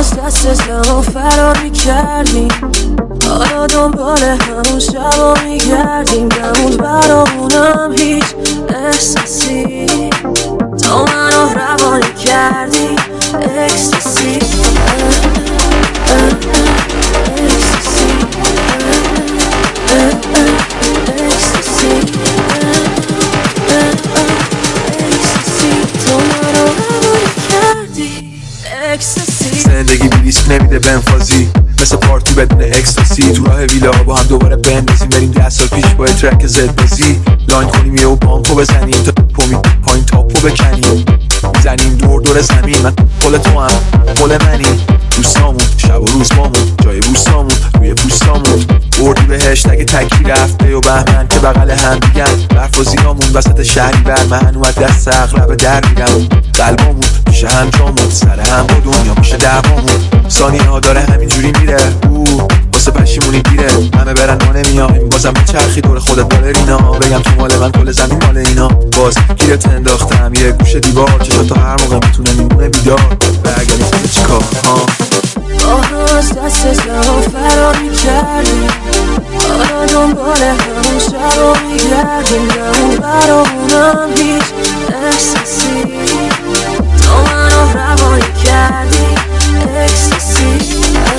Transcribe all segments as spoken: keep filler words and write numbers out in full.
از دست زمان فرار میکردیم، حالا دنبال همون شبا میگردیم. نموند برامونم هیچ احساسی، تو منو روانی کردی اکستاسی. زندگی بی ریسک نمیده بنفازی، مثل پارتی بدون اکستاسی. تو راه ویلا با هم دوباره بندازیم، بریم ده سال پیش با ترک زد بازی. لاین کنیم یه و بانکو بزنیم تا پومی پایین تاپو بکنیم. میزنیم دور دور زمین، من قول تو هم قول منی. دوستامون شب و روز بامون، جای بوستامون روی پوستامون. بردی بهشت اگه تکی رفته و بهمن که بغل هم دیگن. برف و زیرامون وسط شهری بر من اومد دست اغلب در میرم. قلبامون میشه هم جامون، سر هم با دنیا میشه دوامون. ثانیه ها داره همینجوری میره، او واسه پشیمونی دیره. همه برن ما نمیایم، بازم چرخی دور خودت بالرینا. بگم تو مال من کل زمین مال اینا. باز گیرت انداختم یه گوشه دیوار، چشات تا هر موقع میتونه میمونه بیدار. برگردیم خونه چیکار ها آها از دست زمان فرار میکردیم، حالا دنبال همون شبا میگردیم. نمون برامونم هیچ احساسی، تو منو روانی کردی اکستاسی.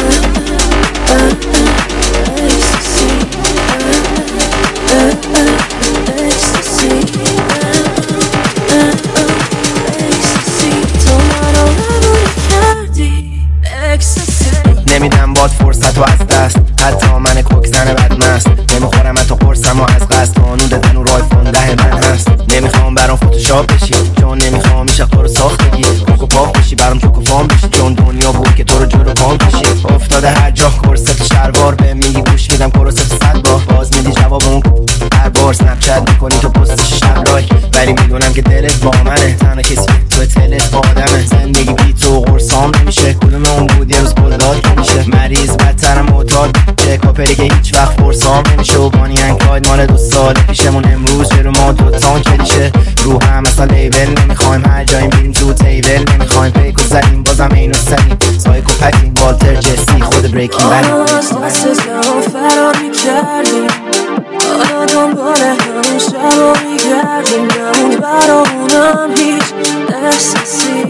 نمیدم باد فرصت و از دست، حتی من کوکزن بدمست. نمیخورم حتی قرصم و از قصد، قانون دزن و رایفون ده من هست. نمیخوام برام فوتوشاپ بشی، چون نمیخوام ایش تو رو ساختگی. کوکو پاک بشی برام چوکو فام بشی، چون دنیا بود که تو رو جلو پام کشی. افتاده هر جا کرست شلوار، به میگی گوش میدم کرست صد بار. باز میدی جواب اون هر بار سنپ چت میکنی تو پستش شب لایک. ولی میدونم که دلت با منه، تنها کسی تو تلت با آدمه. زندگی بی تو قرصام نمیشه، کدوم اون بود یه روز گلداد نمیشه. مریض بدترم معتاد چه کاپری که هیچ وقت فرسام نمیشه. و بانی انکاید مال دو سال پیشمون امروز جلو ما دوتان کلیشه. رو هم مثلا لیبل نمیخوایم، هر جاییم بریم تو تیبل نمیخوایم. پیک و زدیم بازم اینو سدیم، سایکو پکیم والتر جسی خود بریکین بنی. آها از دست زمان فرار میکردیم، حالا دنبال همون شبا میگردیم. نموند برامونم هیچ احساسی،